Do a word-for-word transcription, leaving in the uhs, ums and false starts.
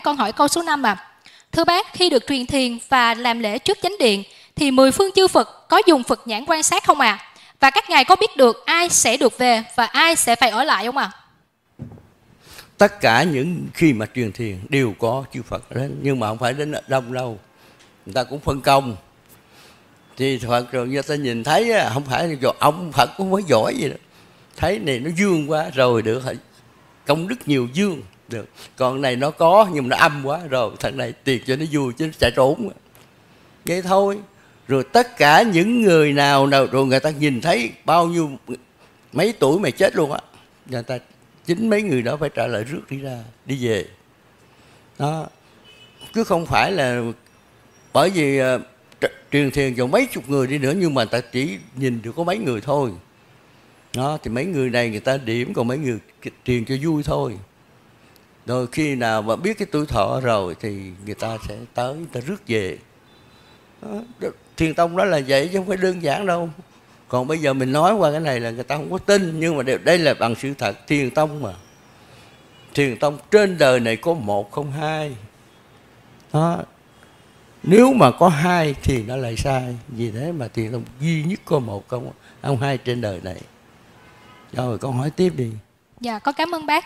Con hỏi câu số năm à. Thưa bác, khi được truyền thiền và làm lễ trước chánh điện thì mười phương chư Phật có dùng Phật nhãn quan sát không à? Và các ngài có biết được ai sẽ được về và ai sẽ phải ở lại không à? Tất cả những khi mà truyền thiền đều có chư Phật đến, nhưng mà không phải đến đông đâu. Người ta cũng phân công. Thì Phật rồi người ta nhìn thấy không phải ông Phật cũng mới giỏi gì đó. Thấy này nó dương quá rồi được, công đức nhiều dương được. Còn này nó có nhưng mà nó âm quá rồi, thằng này tiền cho nó vui chứ nó chạy trốn. Vậy thôi. Rồi tất cả những người nào nào rồi người ta nhìn thấy bao nhiêu mấy tuổi mày chết luôn á, người ta chính mấy người đó phải trả lời rước đi ra đi về đó, chứ không phải là bởi vì uh, truyền thiền cho mấy chục người đi nữa nhưng mà ta chỉ nhìn được có mấy người thôi đó, thì mấy người này người ta điểm, còn mấy người truyền cho vui thôi. Rồi khi nào mà biết cái tuổi thọ rồi thì người ta sẽ tới, người ta rước về đó. Thiền tông đó là vậy chứ không phải đơn giản đâu. Còn bây giờ mình nói qua cái này là người ta không có tin, nhưng mà đây là bằng sự thật. Thiền tông mà, thiền tông trên đời này có một không hai đó. Nếu mà có hai thì nó lại sai. Vì thế mà thiền tông duy nhất có một không, không hai trên đời này. Rồi con hỏi tiếp đi. Dạ, con cảm ơn bác.